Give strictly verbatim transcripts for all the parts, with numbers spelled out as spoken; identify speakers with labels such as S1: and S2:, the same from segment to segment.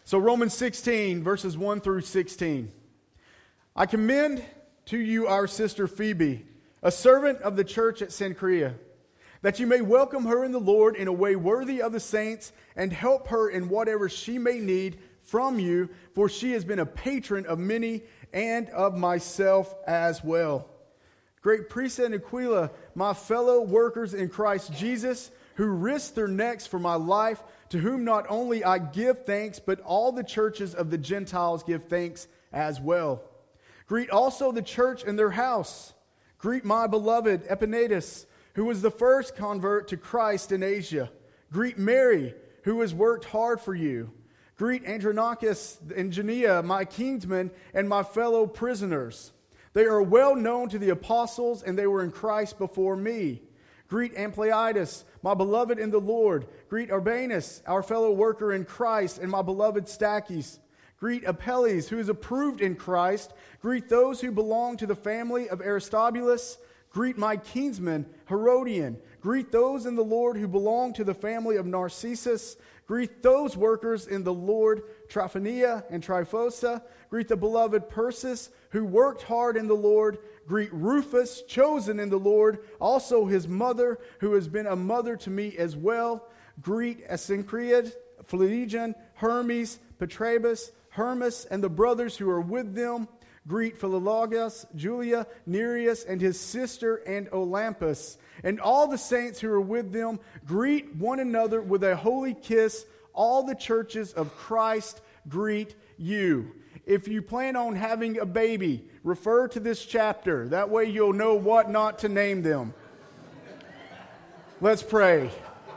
S1: So Romans sixteen, verses one through sixteen. I commend to you our sister Phoebe, a servant of the church at Cenchrea, that you may welcome her in the Lord in a way worthy of the saints, and help her in whatever she may need from you, for she has been a patron of many and of myself as well. Great Prisca and Aquila, my fellow workers in Christ Jesus, who risked their necks for my life, to whom not only I give thanks, but all the churches of the Gentiles give thanks as well. Greet also the church in their house. Greet my beloved Epaenetus, who was the first convert to Christ in Asia. Greet Mary, who has worked hard for you. Greet Andronicus and Junia, my kinsmen and my fellow prisoners. They are well known to the apostles, and they were in Christ before me. Greet Ampliatus, my beloved in the Lord. Greet Urbanus, our fellow worker in Christ, and my beloved Stachys. Greet Apelles, who is approved in Christ. Greet those who belong to the family of Aristobulus. Greet my kinsman, Herodian. Greet those in the Lord who belong to the family of Narcissus. Greet those workers in the Lord, Tryphenia and Tryphosa. Greet the beloved Persis, who worked hard in the Lord. Greet Rufus, chosen in the Lord, also his mother, who has been a mother to me as well. Greet Asyncritus, Phlegon, Hermes, Patrobas, Hermas, and the brothers who are with them. Greet Philologus, Julia, Nereus, and his sister, and Olympus, and all the saints who are with them. Greet one another with a holy kiss. All the churches of Christ greet you. If you plan on having a baby, refer to this chapter. That way you'll know what not to name them. Let's pray.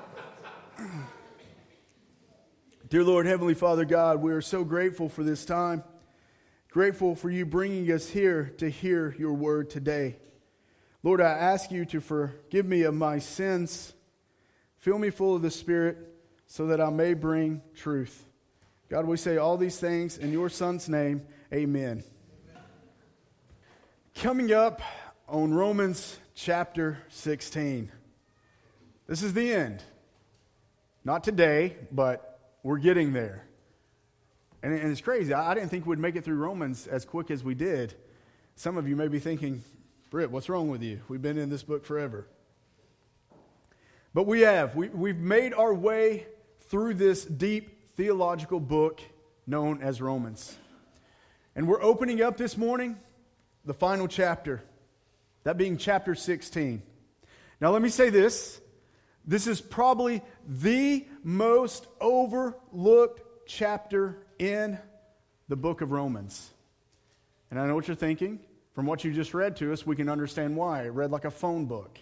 S1: Dear Lord, Heavenly Father God, we are so grateful for this time. Grateful for you bringing us here to hear your word today. Lord, I ask you to forgive me of my sins. Fill me full of the Spirit so that I may bring truth. God, we say all these things in your Son's name. Amen. Amen. Coming up on Romans chapter sixteen. This is the end. Not today, but we're getting there. And it's crazy. I didn't think we'd make it through Romans as quick as we did. Some of you may be thinking, Britt, what's wrong with you? We've been in this book forever. But we have. We, we've made our way through this deep theological book known as Romans. And we're opening up this morning the final chapter, that being chapter sixteen. Now let me say this. This is probably the most overlooked chapter in the book of Romans. And I know what you're thinking. From what you just read to us, we can understand why. It read like a phone book.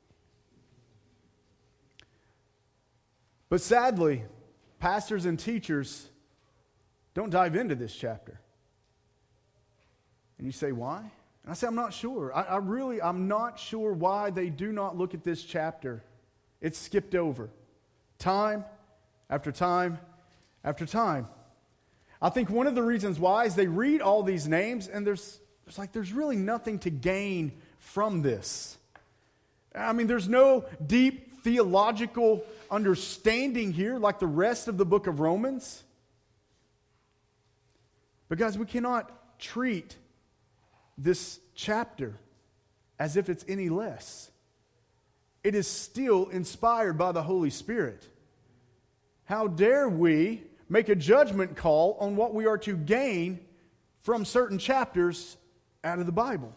S1: But sadly, pastors and teachers don't dive into this chapter. And you say, why? And I say, I'm not sure. I, I really, I'm not sure why they do not look at this chapter. It's skipped over. Time after time after time. I think one of the reasons why is they read all these names and there's, there's like there's really nothing to gain from this. I mean, there's no deep theological understanding here like the rest of the book of Romans. But guys, we cannot treat this chapter as if it's any less. It is still inspired by the Holy Spirit. How dare we make a judgment call on what we are to gain from certain chapters out of the Bible?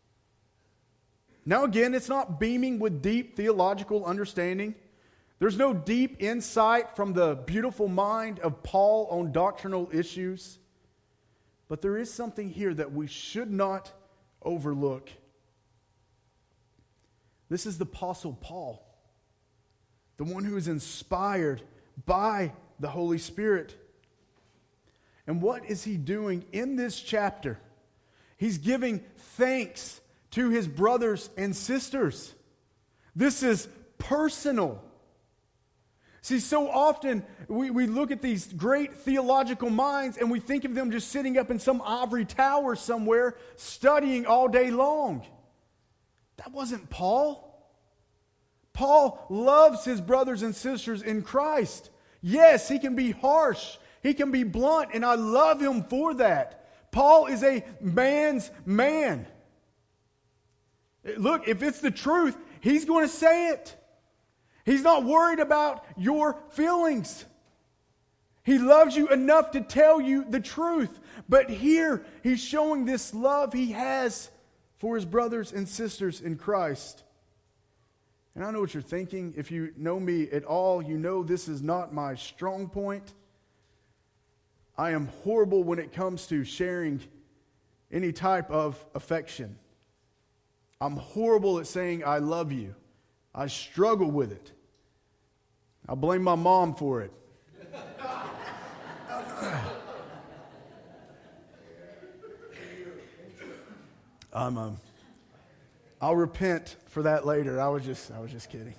S1: Now again, it's not beaming with deep theological understanding. There's no deep insight from the beautiful mind of Paul on doctrinal issues. But there is something here that we should not overlook. This is the Apostle Paul, the one who is inspired by the Holy Spirit. And what is he doing in this chapter? He's giving thanks to his brothers and sisters. This is personal. See, so often we, we look at these great theological minds and we think of them just sitting up in some ivory tower somewhere studying all day long. That wasn't Paul. Paul loves his brothers and sisters in Christ. Yes, he can be harsh. He can be blunt, and I love him for that. Paul is a man's man. Look, if it's the truth, he's going to say it. He's not worried about your feelings. He loves you enough to tell you the truth. But here, he's showing this love he has for his brothers and sisters in Christ. And I know what you're thinking. If you know me at all, you know this is not my strong point. I am horrible when it comes to sharing any type of affection. I'm horrible at saying I love you. I struggle with it. I blame my mom for it. I'm, um, I'll repent for that later. I was just, I was just kidding.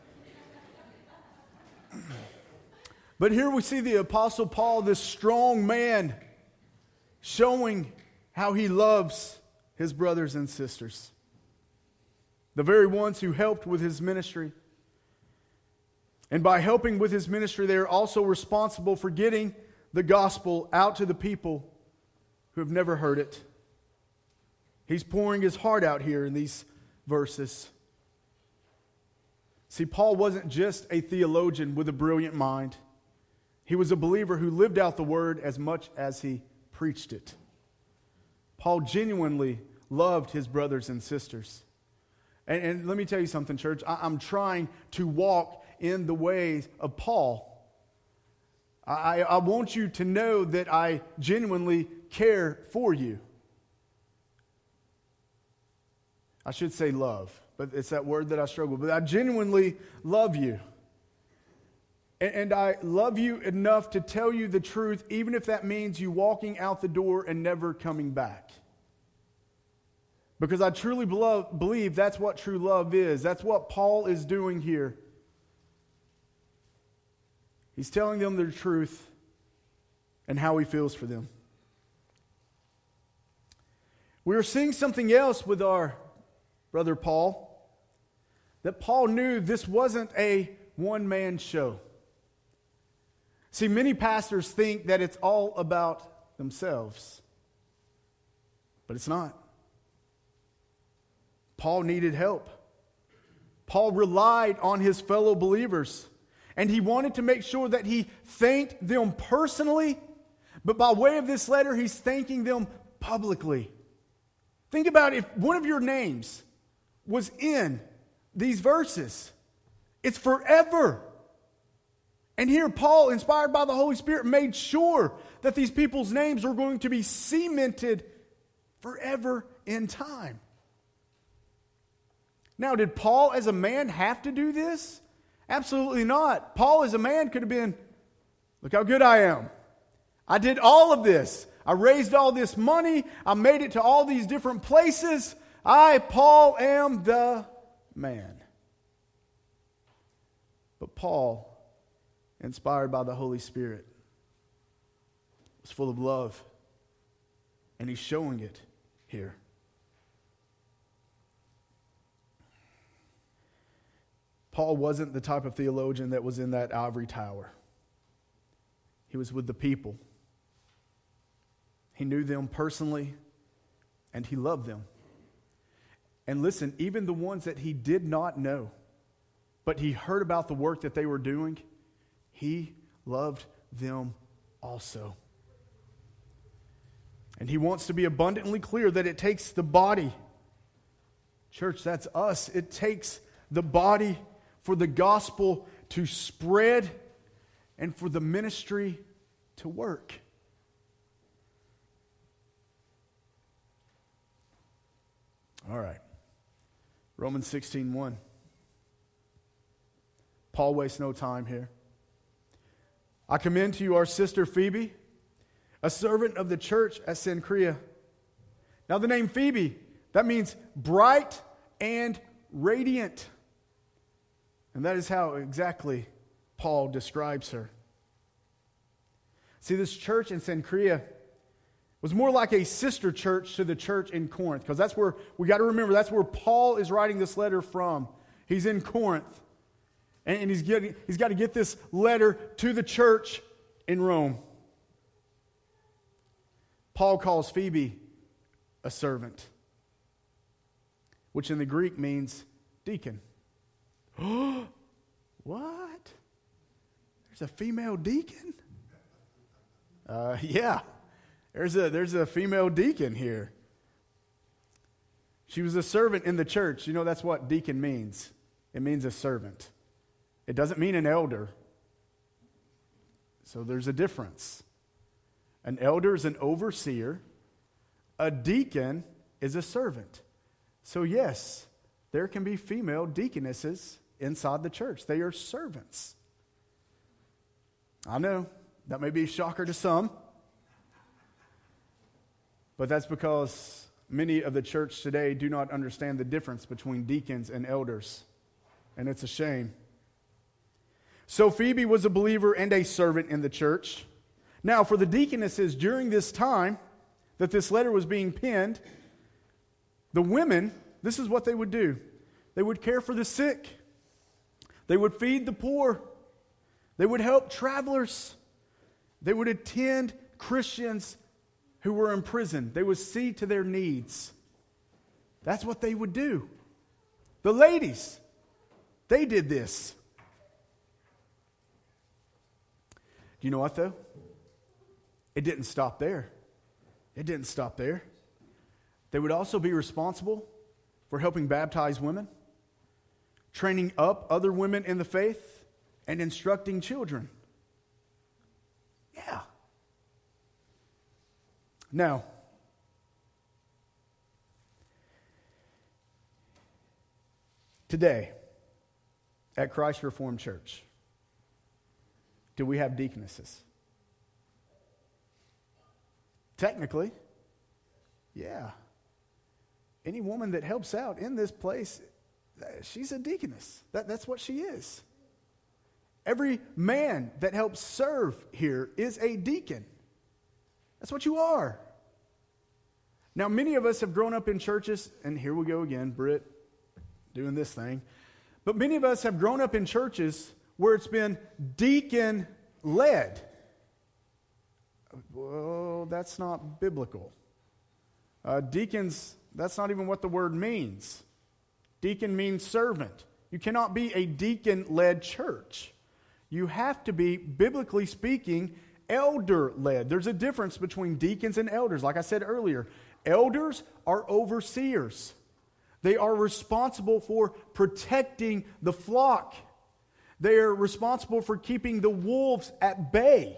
S1: But here we see the Apostle Paul, this strong man, showing how he loves his brothers and sisters. The very ones who helped with his ministry. And by helping with his ministry, they are also responsible for getting the gospel out to the people who have never heard it. He's pouring his heart out here in these verses. See, Paul wasn't just a theologian with a brilliant mind. He was a believer who lived out the word as much as he preached it. Paul genuinely loved his brothers and sisters. And, and let me tell you something, church. I, I'm trying to walk in the ways of Paul. I, I want you to know that I genuinely care for you. I should say love, but it's that word that I struggle with. But I genuinely love you. And, and I love you enough to tell you the truth, even if that means you walking out the door and never coming back. Because I truly belo- believe that's what true love is. That's what Paul is doing here. He's telling them the truth and how he feels for them. We are seeing something else with our brother Paul, that Paul knew this wasn't a one-man show. See, many pastors think that it's all about themselves, but it's not. Paul needed help. Paul relied on his fellow believers, and he wanted to make sure that he thanked them personally, but by way of this letter, he's thanking them publicly. Think about if one of your names was in these verses. It's forever. And here Paul, inspired by the Holy Spirit, made sure that these people's names were going to be cemented forever in time. Now, did Paul as a man have to do this? Absolutely not. Paul as a man could have been, look how good I am. I did all of this. I raised all this money. I made it to all these different places. I, Paul, am the man. But Paul, inspired by the Holy Spirit, was full of love. And he's showing it here. Paul wasn't the type of theologian that was in that ivory tower. He was with the people. He knew them personally, and he loved them. And listen, even the ones that he did not know, but he heard about the work that they were doing, he loved them also. And he wants to be abundantly clear that it takes the body. Church, that's us. It takes the body for the gospel to spread and for the ministry to work. All right. Romans sixteen one. Paul wastes no time here. I commend to you our sister Phoebe, a servant of the church at Cenchrea. Now the name Phoebe, that means bright and radiant. And that is how exactly Paul describes her. See, this church in Cenchrea was more like a sister church to the church in Corinth, because that's where, we got to remember, that's where Paul is writing this letter from. He's in Corinth. And he's, getting, he's got to get this letter to the church in Rome. Paul calls Phoebe a servant, which in the Greek means deacon. What? There's a female deacon? Uh, yeah, there's a, there's a female deacon here. She was a servant in the church. You know, that's what deacon means. It means a servant. It doesn't mean an elder. So there's a difference. An elder is an overseer. A deacon is a servant. So yes, there can be female deaconesses inside the church. They are servants. I know, that may be a shocker to some. But that's because many of the church today do not understand the difference between deacons and elders. And it's a shame. So Phoebe was a believer and a servant in the church. Now, for the deaconesses during this time that this letter was being penned, the women, this is what they would do. They would care for the sick. They would feed the poor. They would help travelers. They would attend Christians who were in prison. They would see to their needs. That's what they would do. The ladies, they did this. Do you know what, though? It didn't stop there. It didn't stop there. They would also be responsible for helping baptize women, training up other women in the faith, and instructing children. Yeah. Now, today, at Christ Reformed Church, do we have deaconesses? Technically, yeah. Any woman that helps out in this place, she's a deaconess. That, that's what she is. Every man that helps serve here is a deacon. That's what you are. Now, many of us have grown up in churches, and here we go again, Britt doing this thing. But many of us have grown up in churches where it's been deacon-led. Well, that's not biblical. Uh, deacons, that's not even what the word means. Deacon means servant. You cannot be a deacon-led church. You have to be, biblically speaking, elder-led. There's a difference between deacons and elders. Like I said earlier, elders are overseers. They are responsible for protecting the flock. They are responsible for keeping the wolves at bay.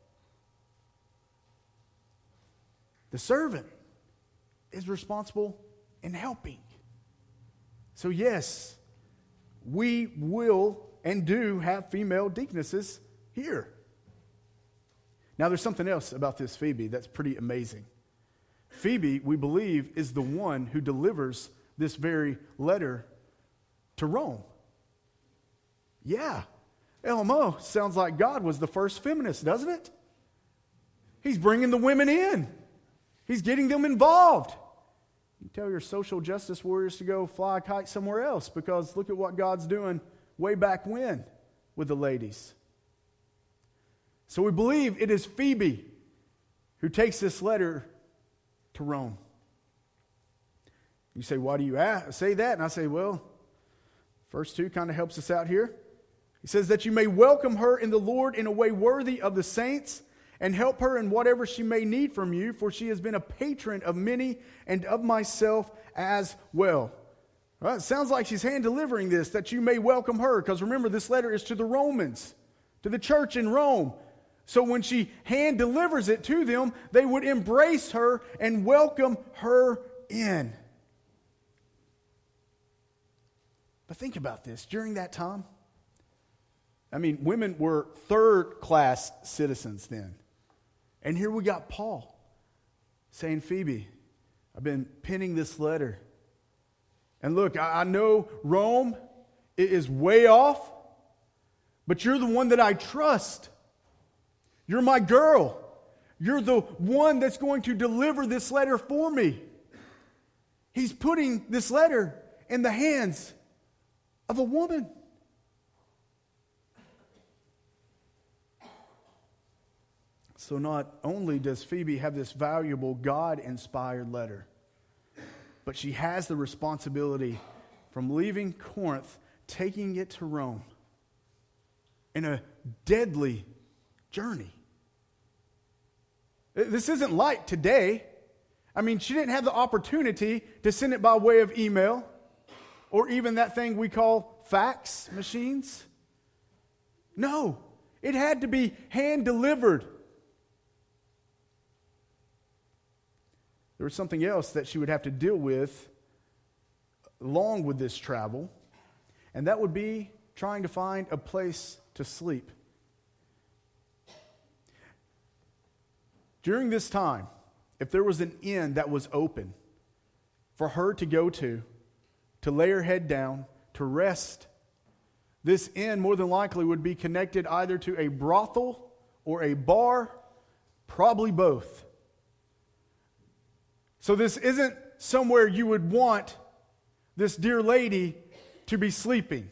S1: The servant is responsible in helping. So yes, we will and do have female deaconesses here. Now there's something else about this Phoebe that's pretty amazing. Phoebe, we believe, is the one who delivers this very letter to Rome. Yeah. L M O sounds like God was the first feminist, doesn't it? He's bringing the women in. He's getting them involved. You tell your social justice warriors to go fly a kite somewhere else, because look at what God's doing way back when with the ladies. So we believe it is Phoebe who takes this letter to Rome. You say, why do you ask, say that? And I say, well, verse two kind of helps us out here. He says that you may welcome her in the Lord in a way worthy of the saints, and help her in whatever she may need from you, for she has been a patron of many and of myself as well. Well, it sounds like she's hand-delivering this, that you may welcome her, because remember, this letter is to the Romans, to the church in Rome. So when she hand-delivers it to them, they would embrace her and welcome her in. But think about this. During that time, I mean, women were third-class citizens then. And here we got Paul saying, Phoebe, I've been penning this letter. And look, I, I know Rome is way off, but you're the one that I trust. You're my girl. You're the one that's going to deliver this letter for me. He's putting this letter in the hands of a woman. So not only does Phoebe have this valuable God-inspired letter, but she has the responsibility from leaving Corinth, taking it to Rome in a deadly journey. This isn't like today. I mean, she didn't have the opportunity to send it by way of email or even that thing we call fax machines. No, it had to be hand-delivered. There was something else that she would have to deal with along with this travel, and that would be trying to find a place to sleep. During this time, if there was an inn that was open for her to go to, to lay her head down, to rest, this inn more than likely would be connected either to a brothel or a bar, probably both. So this isn't somewhere you would want this dear lady to be sleeping.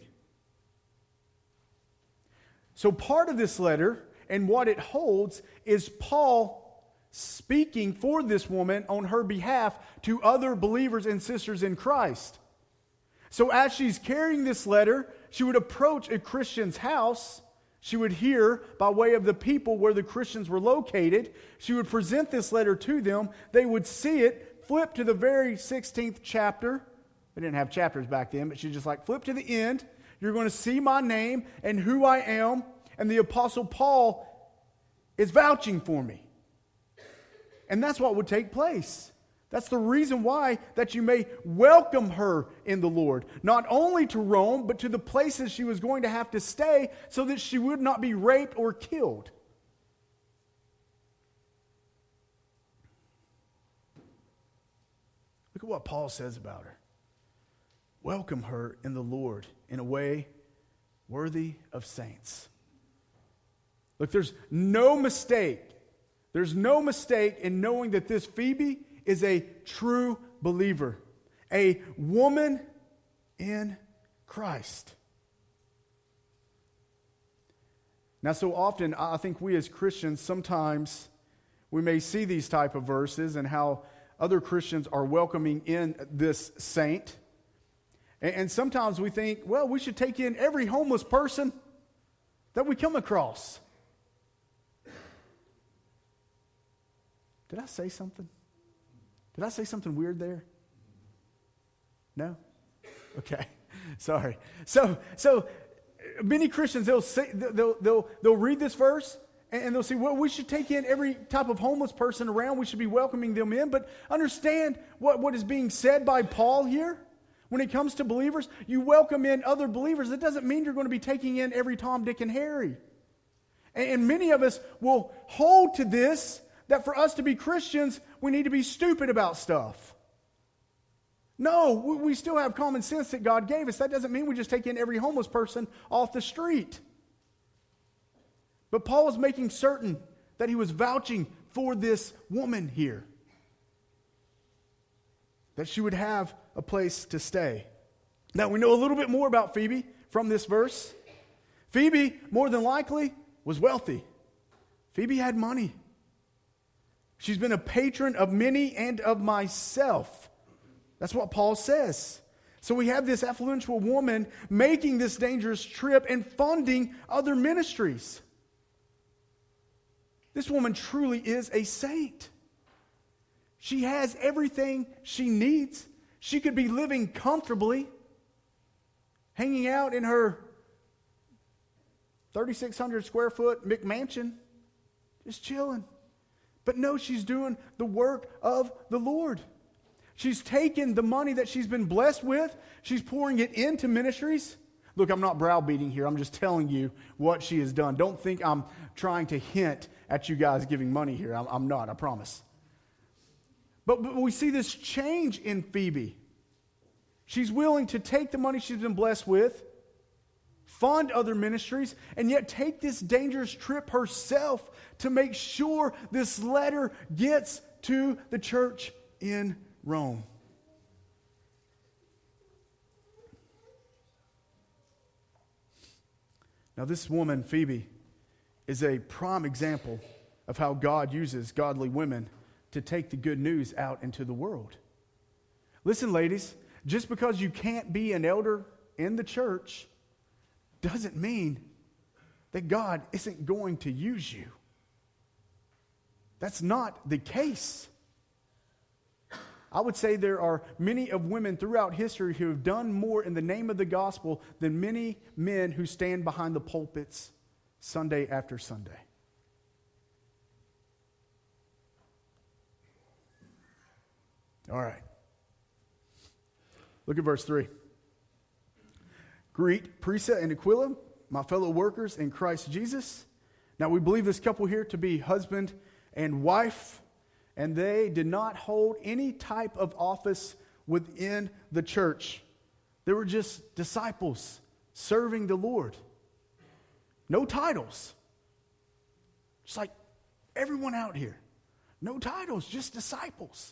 S1: So part of this letter and what it holds is Paul speaking for this woman on her behalf to other believers and sisters in Christ. So as she's carrying this letter, she would approach a Christian's house. She would hear by way of the people where the Christians were located. She would present this letter to them. They would see it, flip to the very sixteenth chapter. They didn't have chapters back then, but she's just like, flip to the end. You're going to see my name and who I am. And the Apostle Paul is vouching for me. And that's what would take place. That's the reason why that you may welcome her in the Lord. Not only to Rome, but to the places she was going to have to stay so that she would not be raped or killed. Look at what Paul says about her. Welcome her in the Lord in a way worthy of saints. Look, there's no mistake. There's no mistake in knowing that this Phoebe is a true believer, a woman in Christ. Now, so often, I think we as Christians, sometimes we may see these type of verses and how other Christians are welcoming in this saint. And sometimes we think, well, we should take in every homeless person that we come across. Did I say something? Did I say something weird there? No? Okay. Sorry. So, so many Christians, they'll say, they'll, they'll, they'll read this verse and they'll say, well, we should take in every type of homeless person around. We should be welcoming them in. But understand what, what is being said by Paul here. When it comes to believers, you welcome in other believers. That doesn't mean you're going to be taking in every Tom, Dick, and Harry. And, and many of us will hold to this, that for us to be Christians, we need to be stupid about stuff. No, we, we still have common sense that God gave us. That doesn't mean we just take in every homeless person off the street. But Paul was making certain that he was vouching for this woman here, that she would have a place to stay. Now, we know a little bit more about Phoebe from this verse. Phoebe, more than likely, was wealthy. Phoebe had money. She's been a patron of many and of myself. That's what Paul says. So we have this affluential woman making this dangerous trip and funding other ministries. This woman truly is a saint. She has everything she needs. She could be living comfortably, hanging out in her thirty-six hundred square foot McMansion, just chilling. But no, she's doing the work of the Lord. She's taken the money that she's been blessed with. She's pouring it into ministries. Look, I'm not browbeating here. I'm just telling you what she has done. Don't think I'm trying to hint at you guys giving money here. I'm, I'm not, I promise. But, but we see this change in Phoebe. She's willing to take the money she's been blessed with, fund other ministries, and yet take this dangerous trip herself to make sure this letter gets to the church in Rome. Now, this woman, Phoebe, is a prime example of how God uses godly women to take the good news out into the world. Listen, ladies, just because you can't be an elder in the church doesn't mean that God isn't going to use you. That's not the case. I would say there are many of women throughout history who have done more in the name of the gospel than many men who stand behind the pulpits Sunday after Sunday. All right. Look at verse three. Greet Prisca and Aquila, my fellow workers in Christ Jesus. Now we believe this couple here to be husband and wife, and they did not hold any type of office within the church. They were just disciples serving the Lord. No titles. Just like everyone out here. No titles, just disciples.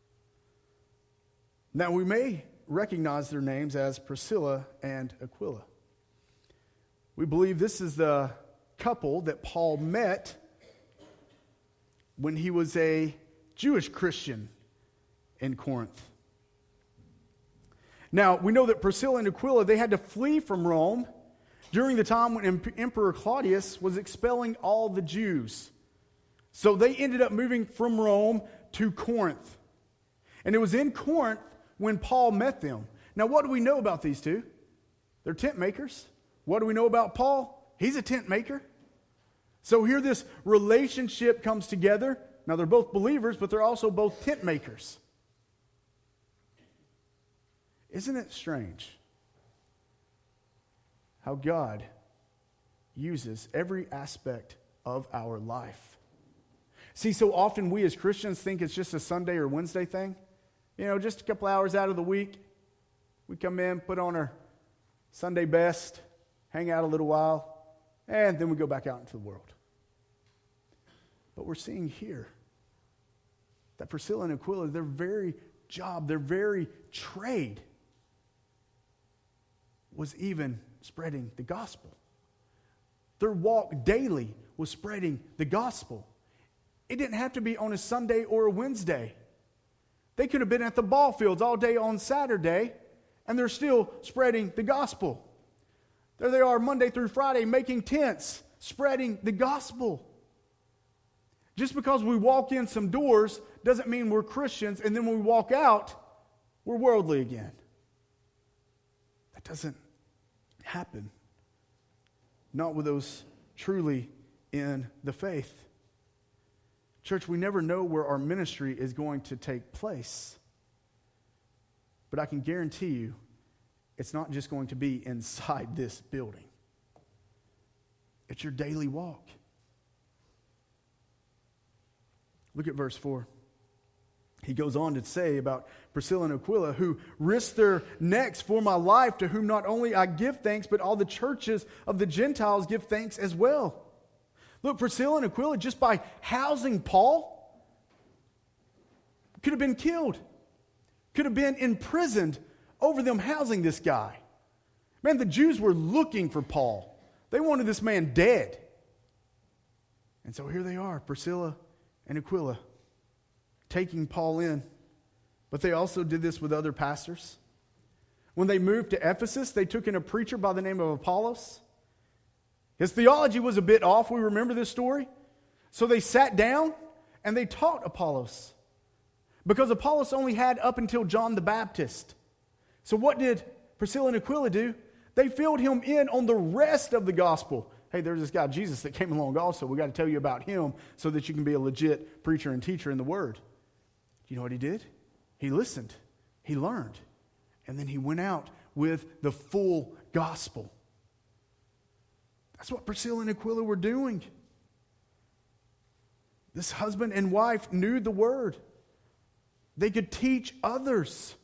S1: Now we may recognize their names as Priscilla and Aquila. We believe this is the couple that Paul met when he was a Jewish Christian in Corinth. Now, we know that Priscilla and Aquila, they had to flee from Rome during the time when Emperor Claudius was expelling all the Jews. So they ended up moving from Rome to Corinth. And it was in Corinth when Paul met them. Now, what do we know about these two? They're tent makers. What do we know about Paul? He's a tent maker. So here this relationship comes together. Now, they're both believers, but they're also both tent makers. Isn't it strange how God uses every aspect of our life? See, so often we as Christians think it's just a Sunday or Wednesday thing. You know, just a couple hours out of the week, we come in, put on our Sunday best, hang out a little while, and then we go back out into the world. But we're seeing here that Priscilla and Aquila, their very job, their very trade was even spreading the gospel. Their walk daily was spreading the gospel. It didn't have to be on a Sunday or a Wednesday. They could have been at the ball fields all day on Saturday, and they're still spreading the gospel. There they are Monday through Friday making tents, spreading the gospel. Just because we walk in some doors doesn't mean we're Christians, and then when we walk out, we're worldly again. That doesn't happen. Not with those truly in the faith. Church, we never know where our ministry is going to take place. But I can guarantee you, it's not just going to be inside this building. It's your daily walk. Look at verse four. He goes on to say about Priscilla and Aquila, who risked their necks for my life, to whom not only I give thanks, but all the churches of the Gentiles give thanks as well. Look, Priscilla and Aquila, just by housing Paul, could have been killed. Could have been imprisoned over them housing this guy. Man, the Jews were looking for Paul. They wanted this man dead. And so here they are, Priscilla and Aquila, taking Paul in. But they also did this with other pastors. When they moved to Ephesus, they took in a preacher by the name of Apollos. His theology was a bit off. We remember this story. So they sat down and they taught Apollos. Because Apollos only had up until John the Baptist. So what did Priscilla and Aquila do? They filled him in on the rest of the gospel. Hey, there's this guy Jesus that came along also. We got to tell you about him so that you can be a legit preacher and teacher in the word. You know what he did? He listened. He learned. And then he went out with the full gospel. That's what Priscilla and Aquila were doing. This husband and wife knew the word. They could teach others.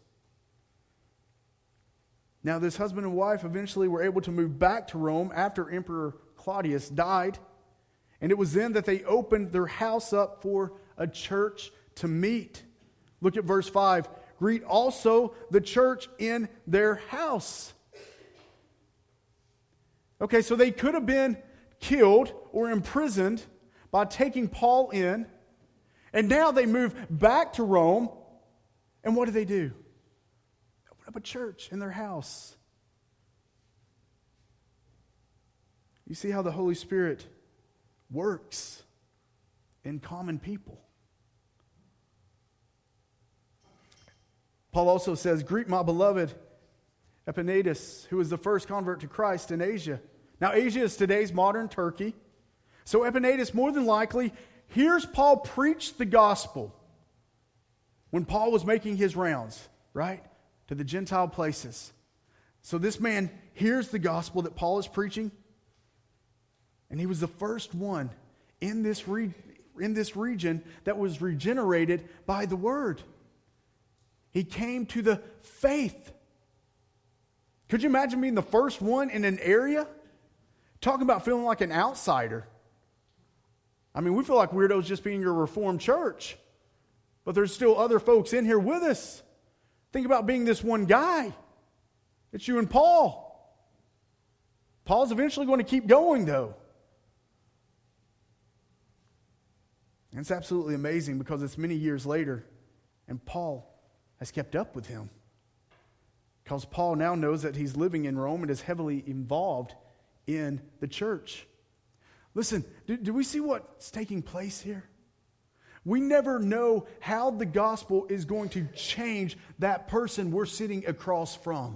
S1: Now, this husband and wife eventually were able to move back to Rome after Emperor Claudius died. And it was then that they opened their house up for a church to meet. Look at verse five. Greet also the church in their house. Okay, so they could have been killed or imprisoned, by taking Paul in, and now they move back to Rome, and what do they do? Open up a church in their house. You see how the Holy Spirit works in common people. Paul also says, greet my beloved Epaenetus, who was the first convert to Christ in Asia. Now, Asia is today's modern Turkey. So Epaenetus, more than likely, hears Paul preach the gospel when Paul was making his rounds, right, to the Gentile places. So this man hears the gospel that Paul is preaching, and he was the first one in this, re- in this region that was regenerated by the word. He came to the faith. Could you imagine being the first one in an area? Talking about feeling like an outsider. I mean, we feel like weirdos just being your Reformed church. But there's still other folks in here with us. Think about being this one guy. It's you and Paul. Paul's eventually going to keep going, though. And it's absolutely amazing because it's many years later, and Paul has kept up with him. Because Paul now knows that he's living in Rome and is heavily involved in the church. Listen, do, do we see what's taking place here? We never know how the gospel is going to change that person we're sitting across from.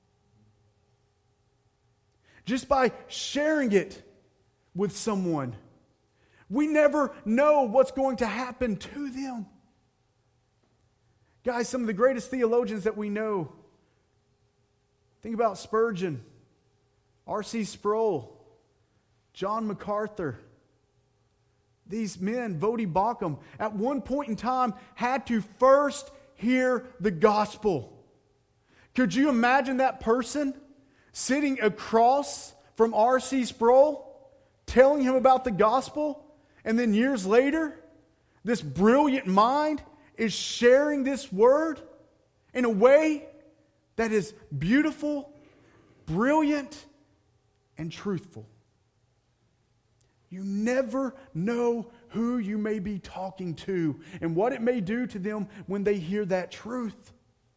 S1: Just by sharing it with someone, we never know what's going to happen to them. Guys, some of the greatest theologians that we know, think about Spurgeon, R C Sproul, John MacArthur. These men, Voddie Baucham, at one point in time had to first hear the gospel. Could you imagine that person sitting across from R C Sproul, telling him about the gospel, and then years later, this brilliant mind is sharing this word in a way that is beautiful, brilliant, and truthful? You never know who you may be talking to and what it may do to them when they hear that truth.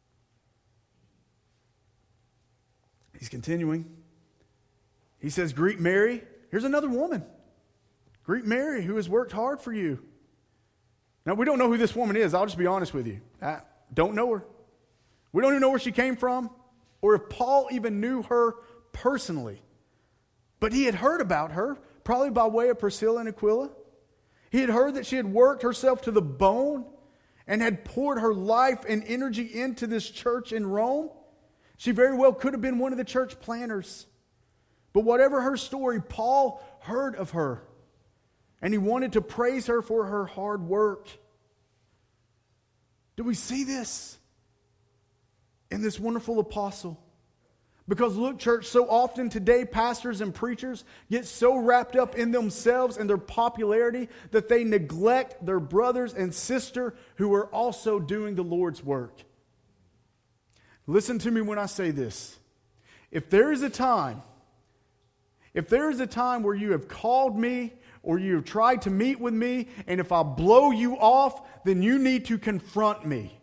S1: He's continuing. He says, greet Mary. Here's another woman. Greet Mary, who has worked hard for you. Now, we don't know who this woman is. I'll just be honest with you. I don't know her. We don't even know where she came from or if Paul even knew her personally. But he had heard about her, probably by way of Priscilla and Aquila. He had heard that she had worked herself to the bone and had poured her life and energy into this church in Rome. She very well could have been one of the church planners. But whatever her story, Paul heard of her. And he wanted to praise her for her hard work. Do we see this in this wonderful apostle? Because look, church, so often today pastors and preachers get so wrapped up in themselves and their popularity that they neglect their brothers and sister who are also doing the Lord's work. Listen to me when I say this. If there is a time, if there is a time where you have called me or you have tried to meet with me, and if I blow you off, then you need to confront me.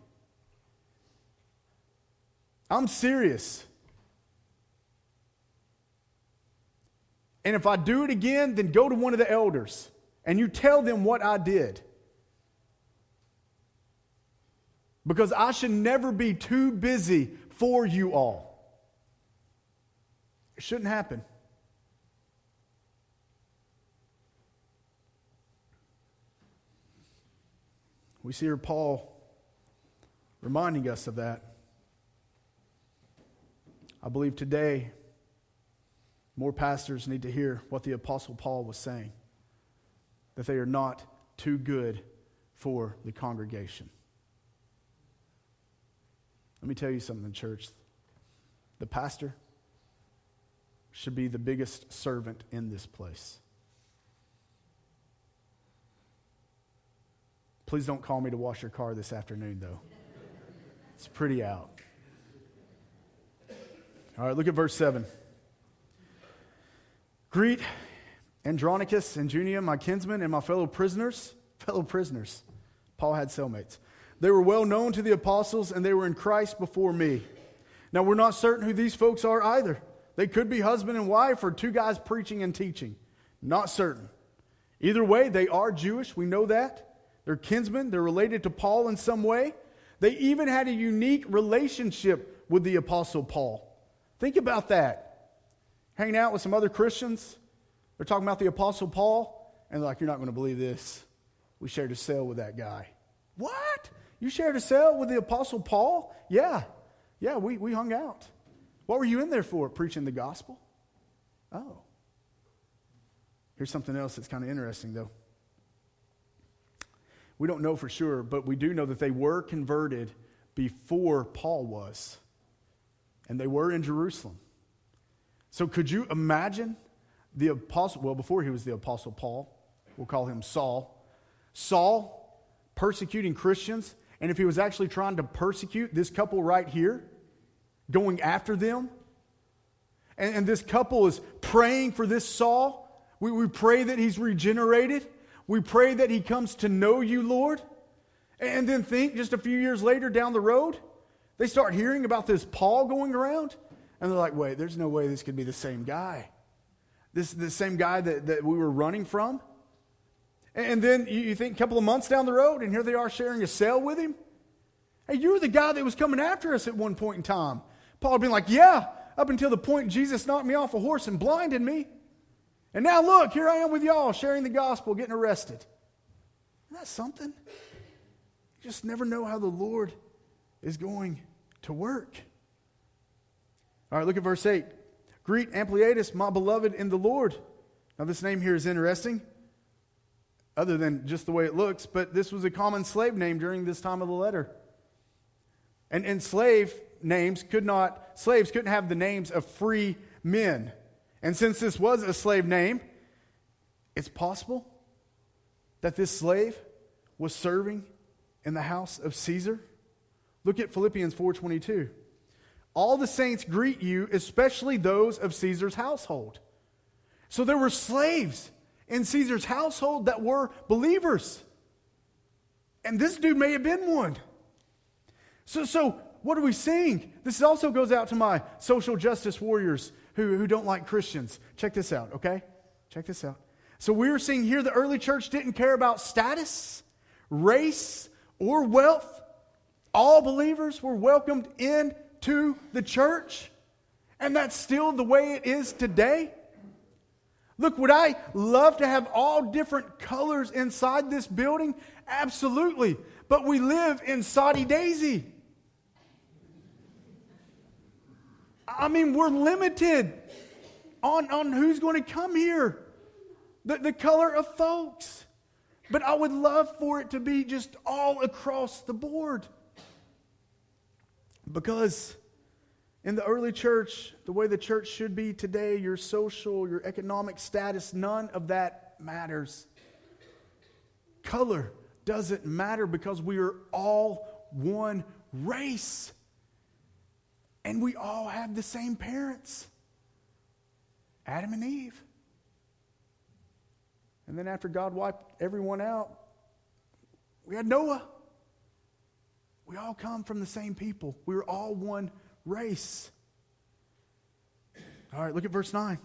S1: I'm serious. And if I do it again, then go to one of the elders and you tell them what I did. Because I should never be too busy for you all. It shouldn't happen. We see here Paul reminding us of that. I believe today more pastors need to hear what the Apostle Paul was saying, that they are not too good for the congregation. Let me tell you something, church. The pastor should be the biggest servant in this place. Please don't call me to wash your car this afternoon, though. It's pretty out. All right, look at verse seven. Greet Andronicus and Junia, my kinsmen, and my fellow prisoners. Fellow prisoners. Paul had cellmates. They were well known to the apostles, and they were in Christ before me. Now, we're not certain who these folks are either. They could be husband and wife or two guys preaching and teaching. Not certain. Either way, they are Jewish. We know that. They're kinsmen. They're related to Paul in some way. They even had a unique relationship with the Apostle Paul. Think about that. Hanging out with some other Christians. They're talking about the Apostle Paul. And they're like, you're not going to believe this. We shared a cell with that guy. What? You shared a cell with the Apostle Paul? Yeah. Yeah, we, we hung out. What were you in there for? Preaching the gospel? Oh. Here's something else that's kind of interesting, though. We don't know for sure, but we do know that they were converted before Paul was. And they were in Jerusalem. So could you imagine the apostle, well, before he was the Apostle Paul, we'll call him Saul. Saul persecuting Christians, and if he was actually trying to persecute this couple right here, going after them, and, and this couple is praying for this Saul, we, we pray that he's regenerated. We pray that he comes to know you, Lord. And then think just a few years later down the road, they start hearing about this Paul going around. And they're like, wait, there's no way this could be the same guy. This is the same guy that, that we were running from. And then you, you think a couple of months down the road, and here they are sharing a cell with him. Hey, you were the guy that was coming after us at one point in time. Paul being like, yeah, up until the point Jesus knocked me off a horse and blinded me. And now look, here I am with y'all sharing the gospel, getting arrested. Isn't that something? You just never know how the Lord is going to work. All right, look at verse eight. Greet Ampliatus, my beloved in the Lord. Now this name here is interesting, other than just the way it looks, but this was a common slave name during this time of the letter. And, and slave names could not, slaves couldn't have the names of free men. And since this was a slave name, it's possible that this slave was serving in the house of Caesar. Look at Philippians four twenty-two. All the saints greet you, especially those of Caesar's household. So there were slaves in Caesar's household that were believers. And this dude may have been one. So, so what are we seeing? This also goes out to my social justice warriors who, who don't like Christians. Check this out, okay? Check this out. So we were seeing here the early church didn't care about status, race, or wealth. All believers were welcomed into the church. And that's still the way it is today. Look, would I love to have all different colors inside this building? Absolutely. But we live in Soddy Daisy. I mean, we're limited on, on who's going to come here. The, the color of folks. But I would love for it to be just all across the board. Because in the early church, the way the church should be today, your social, your economic status, none of that matters. Color doesn't matter because we are all one race. And we all have the same parents. Adam and Eve. And then after God wiped everyone out, we had Noah. We all come from the same people. We were all one race. All right, look at verse nine.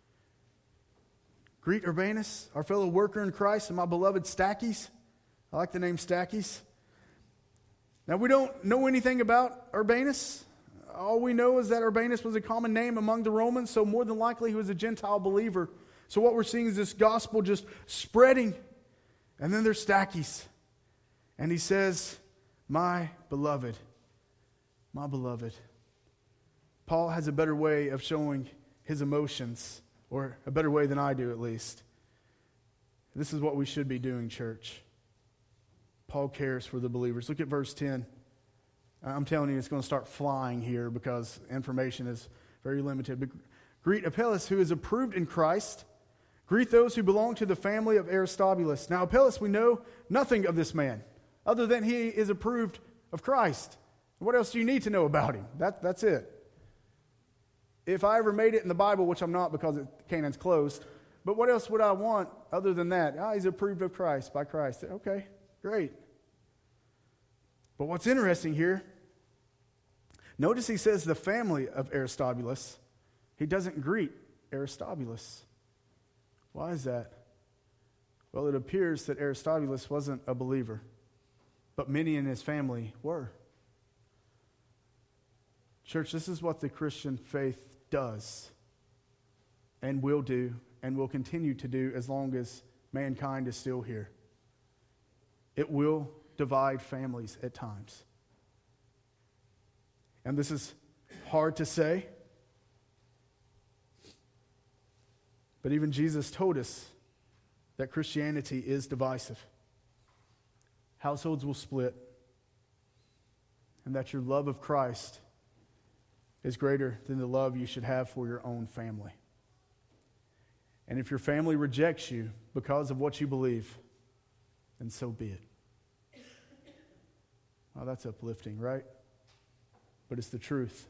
S1: Greet Urbanus, our fellow worker in Christ, and my beloved Stachys. I like the name Stachys. Now, we don't know anything about Urbanus. All we know is that Urbanus was a common name among the Romans, so more than likely he was a Gentile believer. So what we're seeing is this gospel just spreading. And then there's Stachys. And he says, my beloved, my beloved. Paul has a better way of showing his emotions, or a better way than I do at least. This is what we should be doing, church. Paul cares for the believers. Look at verse ten. I'm telling you, it's going to start flying here because information is very limited. But greet Apelles, who is approved in Christ. Greet those who belong to the family of Aristobulus. Now, Apelles, we know nothing of this man, other than he is approved of Christ. What else do you need to know about him? That, that's it. If I ever made it in the Bible, which I'm not because it, Canaan's closed, but what else would I want other than that? Ah, he's approved of Christ, by Christ. Okay, great. But what's interesting here, notice he says the family of Aristobulus. He doesn't greet Aristobulus. Why is that? Well, it appears that Aristobulus wasn't a believer, but many in his family were. Church, this is what the Christian faith does and will do and will continue to do as long as mankind is still here. It will divide families at times. And this is hard to say, but even Jesus told us that Christianity is divisive. Households will split, and that your love of Christ is greater than the love you should have for your own family. And if your family rejects you because of what you believe, then so be it. Oh, that's uplifting, right? But it's the truth.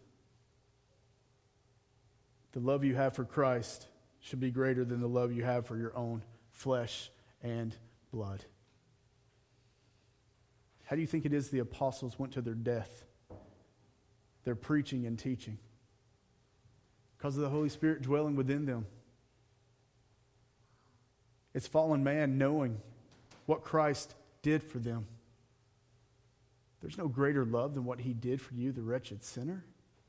S1: The love you have for Christ should be greater than the love you have for your own flesh and blood. How do you think it is the apostles went to their death? Their preaching and teaching. Because of the Holy Spirit dwelling within them. It's fallen man knowing what Christ did for them. There's no greater love than what he did for you, the wretched sinner.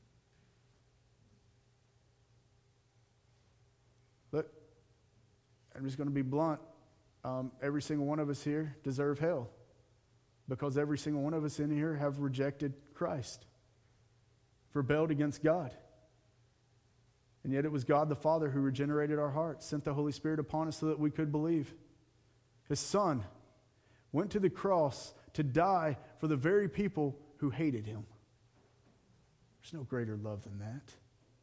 S1: Look, I'm just going to be blunt. Um, every single one of us here deserve hell. Because every single one of us in here have rejected Christ. Rebelled against God. And yet it was God the Father who regenerated our hearts, sent the Holy Spirit upon us so that we could believe. His Son went to the cross to die for the very people who hated him. There's no greater love than that.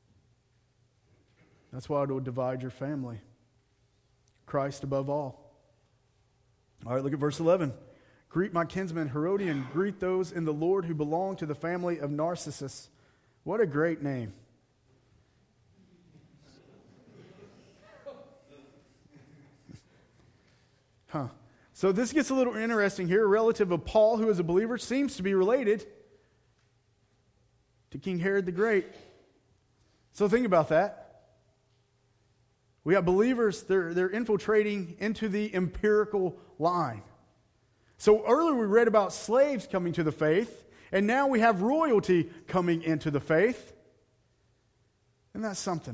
S1: That's why it will divide your family. Christ above all. All right, look at verse eleven. Greet my kinsman Herodian. Greet those in the Lord who belong to the family of Narcissus. What a great name. Huh. So this gets a little interesting here. A relative of Paul, who is a believer, seems to be related to King Herod the Great. So think about that. We have believers, they're, they're infiltrating into the empirical line. So earlier we read about slaves coming to the faith, and now we have royalty coming into the faith. And that's something.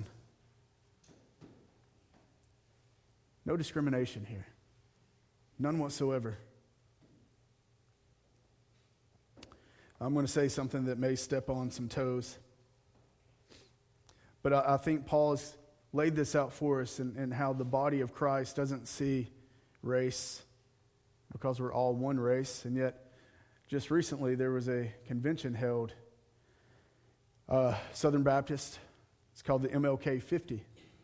S1: No discrimination here. None whatsoever. I'm going to say something that may step on some toes. But I, I think Paul has laid this out for us in, in how the body of Christ doesn't see race, because we're all one race. And yet, just recently, there was a convention held, uh, Southern Baptist. It's called the M L K fifty.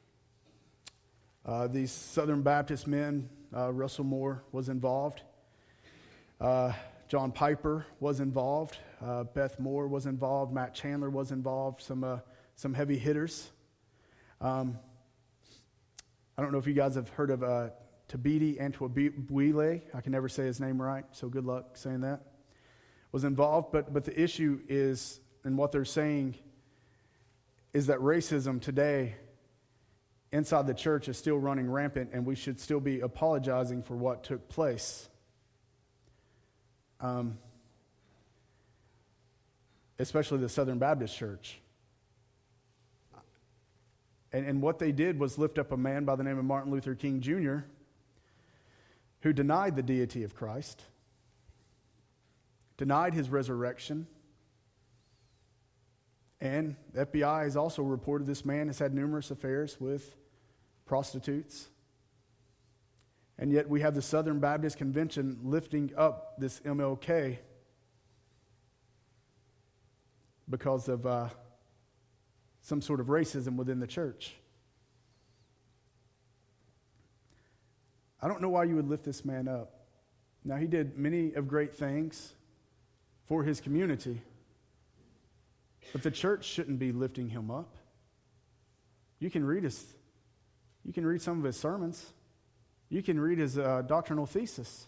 S1: Uh, these Southern Baptist men, uh, Russell Moore was involved. Uh, John Piper was involved. Uh, Beth Moore was involved. Matt Chandler was involved. Some uh, some heavy hitters. Um, I don't know if you guys have heard of uh, Tabiti Antwabwile. I can never say his name right, so good luck saying that. Was involved, but but the issue is, and what they're saying, is that racism today inside the church is still running rampant, and we should still be apologizing for what took place. Um, especially the Southern Baptist Church. And, and what they did was lift up a man by the name of Martin Luther King Junior who denied the deity of Christ, denied his resurrection, and the F B I has also reported this man has had numerous affairs with prostitutes. And yet we have the Southern Baptist Convention lifting up this M L K because of uh, some sort of racism within the church. I don't know why you would lift this man up. Now, he did many of great things for his community, but the church shouldn't be lifting him up. You can read his You can read some of his sermons. You can read his uh, doctrinal thesis.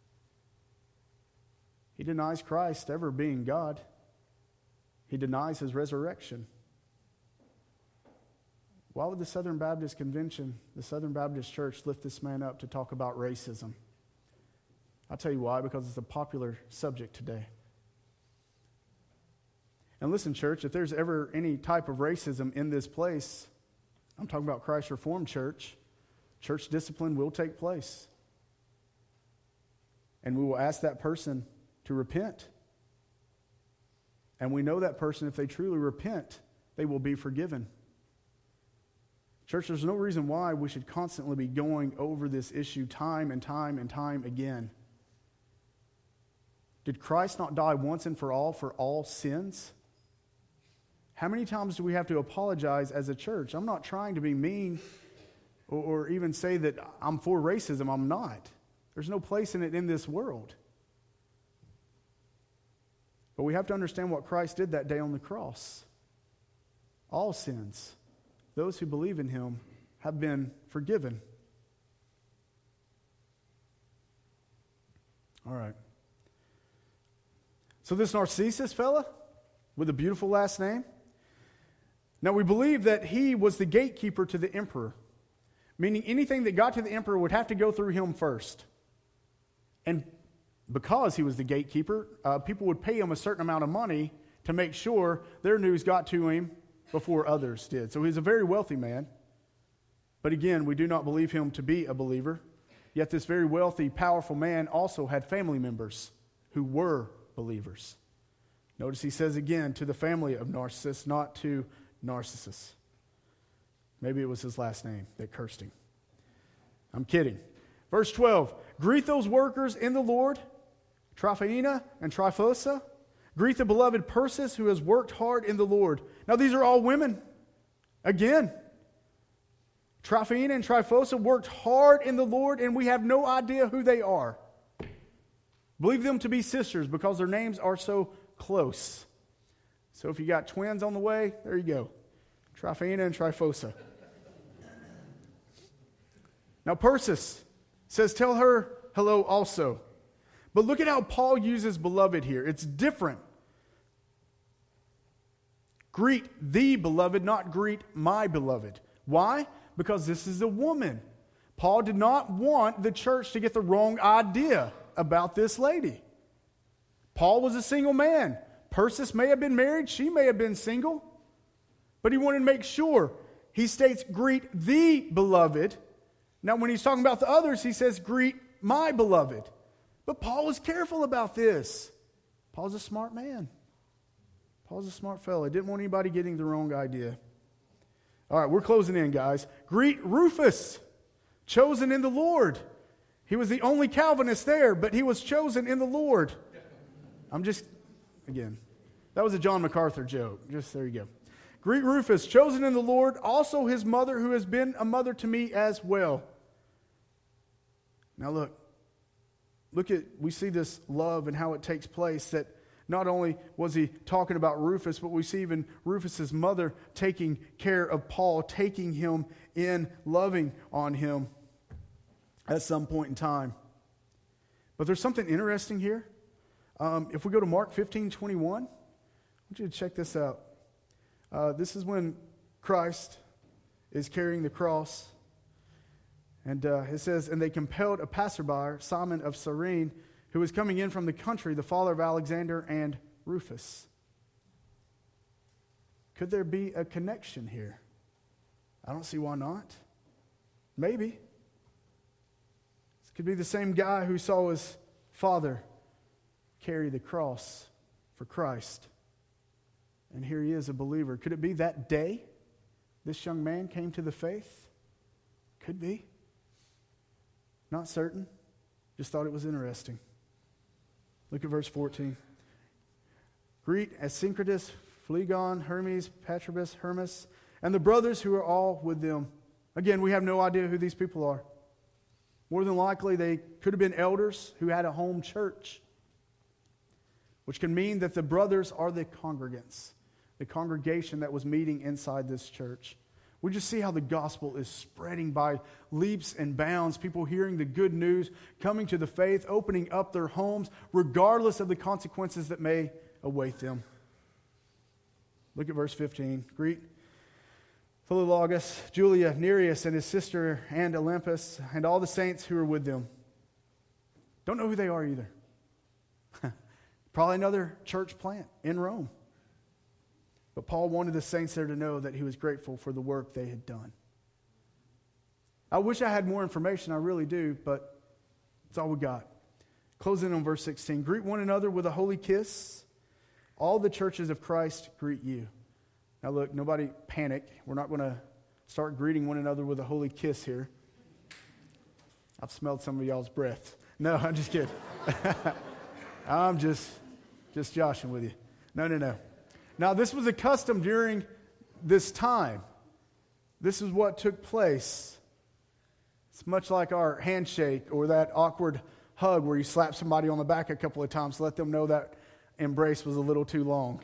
S1: He denies Christ ever being God. He denies his resurrection. Why would the Southern Baptist Convention, the Southern Baptist Church, lift this man up to talk about racism? I'll tell you why, because it's a popular subject today. And listen, church, if there's ever any type of racism in this place, I'm talking about Christ Reformed Church, church discipline will take place. And we will ask that person to repent. And we know that person, if they truly repent, they will be forgiven. Church, there's no reason why we should constantly be going over this issue time and time and time again. Did Christ not die once and for all for all sins? How many times do we have to apologize as a church? I'm not trying to be mean or, or even say that I'm for racism. I'm not. There's no place in it in this world. But we have to understand what Christ did that day on the cross. All sins, those who believe in him, have been forgiven. All right. So this Narcissus fella with a beautiful last name, now we believe that he was the gatekeeper to the emperor, meaning anything that got to the emperor would have to go through him first. And because he was the gatekeeper, uh, people would pay him a certain amount of money to make sure their news got to him before others did. So he's a very wealthy man. But again, we do not believe him to be a believer. Yet this very wealthy, powerful man also had family members who were believers. Notice he says again, to the family of Narcissus, not to Narcissus. Maybe it was his last name that cursed him. I'm kidding. Verse twelve, greet those workers in the Lord, Tryphena and Tryphosa. Greet the beloved Persis who has worked hard in the Lord. Now these are all women. Again, Tryphena and Tryphosa worked hard in the Lord, and we have no idea who they are. Believe them to be sisters because their names are so close. So if you got twins on the way, there you go. Tryphena and Tryphosa. Now Persis says, tell her hello also. But look at how Paul uses beloved here. It's different. Greet the beloved, not greet my beloved. Why? Because this is a woman. Paul did not want the church to get the wrong idea about this lady. Paul was a single man. Persis may have been married. She may have been single. But he wanted to make sure. He states, greet the beloved. Now, when he's talking about the others, he says, greet my beloved. But Paul was careful about this. Paul's a smart man. Paul's a smart fellow. He didn't want anybody getting the wrong idea. All right, we're closing in, guys. Greet Rufus, chosen in the Lord. He was the only Calvinist there, but he was chosen in the Lord. I'm just, again, that was a John MacArthur joke. Just there you go. Greet Rufus, chosen in the Lord, also his mother, who has been a mother to me as well. Now look, look at, we see this love and how it takes place, that not only was he talking about Rufus, but we see even Rufus's mother taking care of Paul, taking him in, loving on him at some point in time. But there's something interesting here. Um, if we go to Mark fifteen twenty-one, I want you to check this out. Uh, this is when Christ is carrying the cross. And uh, it says, and they compelled a passerby, Simon of Cyrene, who was coming in from the country, the father of Alexander and Rufus. Could there be a connection here? I don't see why not. Maybe. This could be the same guy who saw his father carry the cross for Christ. And here he is, a believer. Could it be that day this young man came to the faith? Could be. Not certain. Just thought it was interesting. Look at verse fourteen. Greet Asyncritus, Phlegon, Hermes, Patrobas, Hermas, and the brothers who are all with them. Again, we have no idea who these people are. More than likely, they could have been elders who had a home church, which can mean that the brothers are the congregants, the congregation that was meeting inside this church. We just see how the gospel is spreading by leaps and bounds. People hearing the good news, coming to the faith, opening up their homes, regardless of the consequences that may await them. Look at verse fifteen. Greet Philologus, Julia, Nereus, and his sister, and Olympus, and all the saints who are with them. Don't know who they are either. Probably another church plant in Rome. But Paul wanted the saints there to know that he was grateful for the work they had done. I wish I had more information, I really do, but it's all we got. Closing on verse sixteen. Greet one another with a holy kiss. All the churches of Christ greet you. Now look, nobody panic. We're not going to start greeting one another with a holy kiss here. I've smelled some of y'all's breath. No, I'm just kidding. I'm just, just joshing with you. No, no, no. Now, this was a custom during this time. This is what took place. It's much like our handshake or that awkward hug where you slap somebody on the back a couple of times to let them know that embrace was a little too long.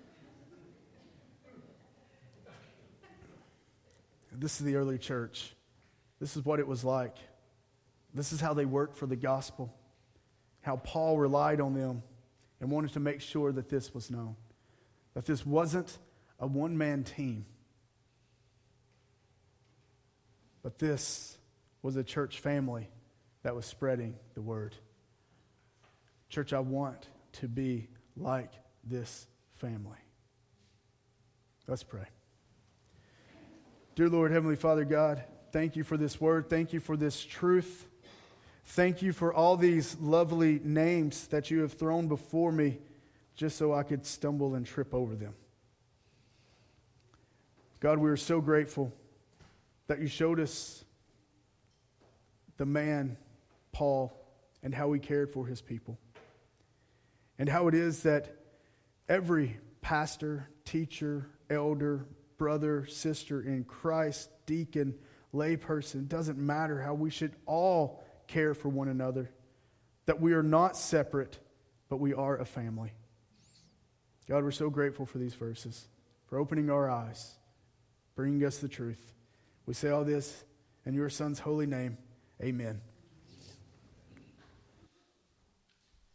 S1: This is the early church. This is what it was like. This is how they worked for the gospel. How Paul relied on them and wanted to make sure that this was known. That this wasn't a one-man team. But this was a church family that was spreading the word. Church, I want to be like this family. Let's pray. Dear Lord, Heavenly Father God, thank you for this word. Thank you for this truth. Thank you for all these lovely names that you have thrown before me just so I could stumble and trip over them. God, we are so grateful that you showed us the man, Paul, and how he cared for his people. And how it is that every pastor, teacher, elder, brother, sister in Christ, deacon, layperson, doesn't matter how we should all care for one another. That we are not separate, but we are a family. God, we're so grateful for these verses, for opening our eyes, bringing us the truth. We say all this in your Son's holy name. Amen.